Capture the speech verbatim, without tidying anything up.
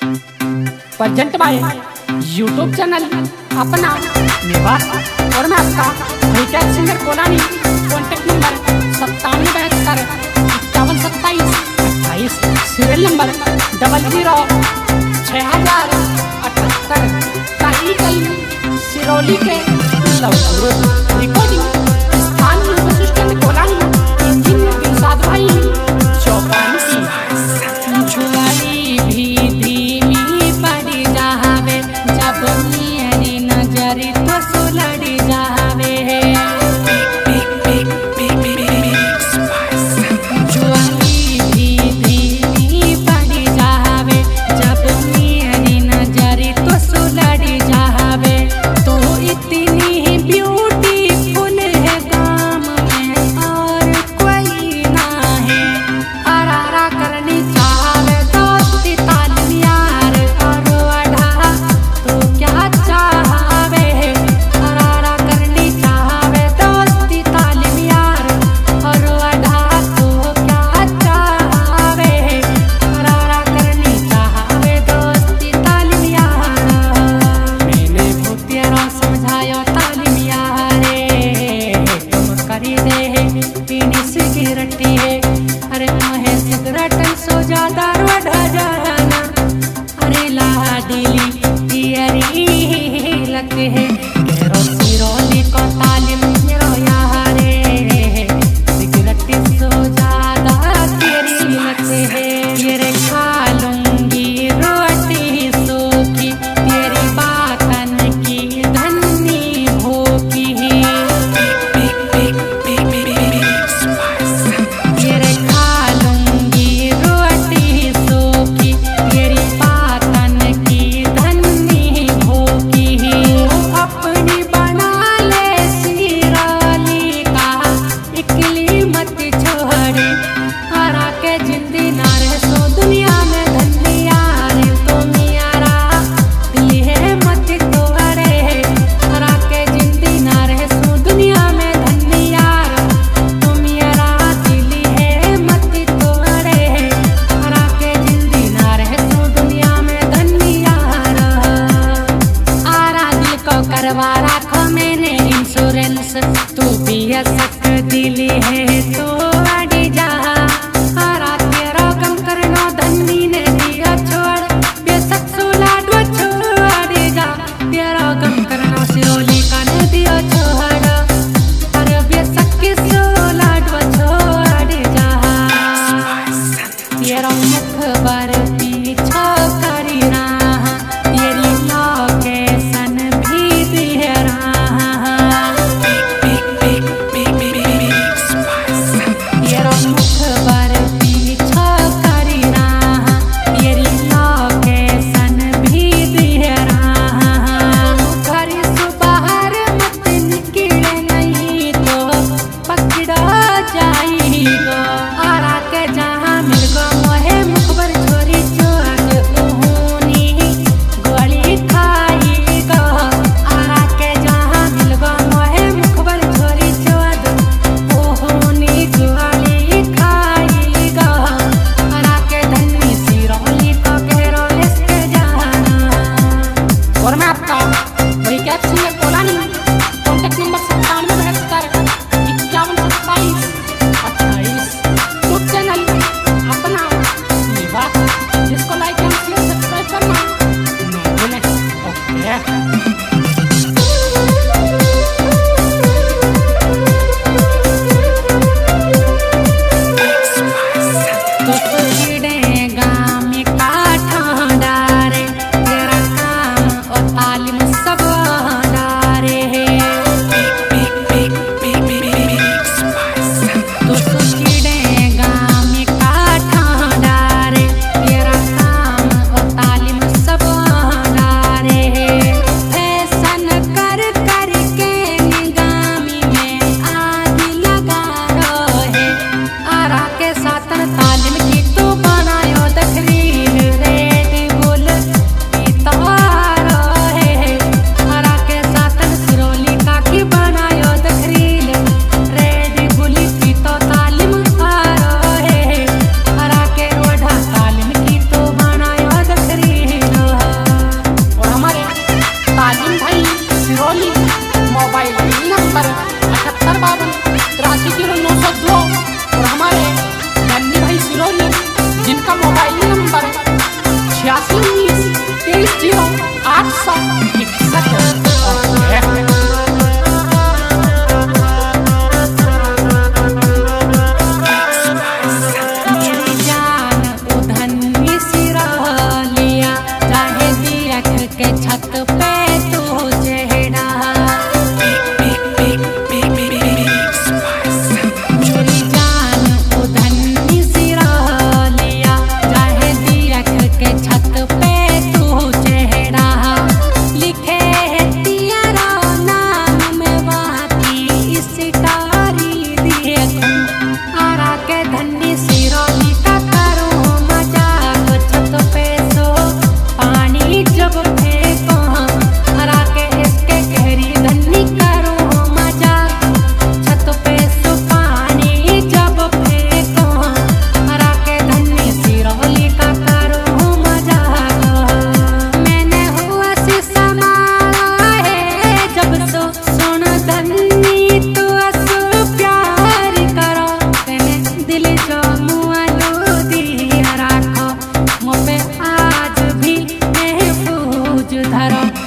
Present by YouTube channel अपना मेवात और मैं आपका रिटैक सिंगर कोलानी। कॉन्टेक्ट नंबर सत्तानवे बहत्तर इक्यावन सत्ताईस अट्ठाईस, सीरियल नंबर डबल जीरो छः हजार अठहत्तर। कहीं कहीं सिरौली के रिकॉर्डिंग स्थान वशिष्ठ कोलानी, इंजीनियर दिलशाद भाई चौपान की। जुआरी भी धीमी पड़ जावे जब मेरी नजर तो सुलड़ जावे। जुआरी भी धीमी पड़ जावे जब मेरी नजर तो सुलड़ जावे। तो इतनी ब्यूटीफुल है गाम में और कोई ना है। अरारा करनी चाहे दोस्ती तालीम यार और वढ़ा तो क्या चाहवे। अरारा करनी चाहे दोस्ती तालीम यार और वढ़ा तो क्या चाहवे। अरारा करनी चाहे दोस्ती तालीम यार। मैंने भूतिया समझाया तालीम यारे तुम करी दे पीनी सिगरेट है। अरे मोहे सिगरेट सो ज्यादा बढ़ा जाना। अरे लाडली तेरी लगती है केरो सिरोली को तालीम मेरो यारे। सिगरेट सो ज्यादा तेरी लगती है। तेरे खा लूंगी रोटी सूखी तेरी बातन की धनी भूखी। तेरे खा लूंगी रोटी सूखी तेरी बातन की धनी भूखी। अपनी बना ले सिराली का इकली मत छोड़े। हरा के जिंदगी ना रहे सो दुनिया में धनिया रे। तो मियारा दिल है मत तोड़े। हरा के जिंदगी ना रहे सो दुनिया में धनिया तो मियारा दिल है मत तोड़े। हरा के जिंदगी ना रहे सो दुनिया में धनिया। आरा दिल को करवा रखो मैंने इंश्योरेंस। तू भी सक दिल है तो अड़ी जा। आरा तेरा कम करना धनी ने दिया छोड़ बेसक सोला डो छोड़ जा। तेरा कम करना सिरोली का ने दिया छोड़। अरे बेसक के सोला डो छोड़ जा। तेरा मुख पर पीछा करी रहा तेरी लोकेशन भी दिहरा। धर्म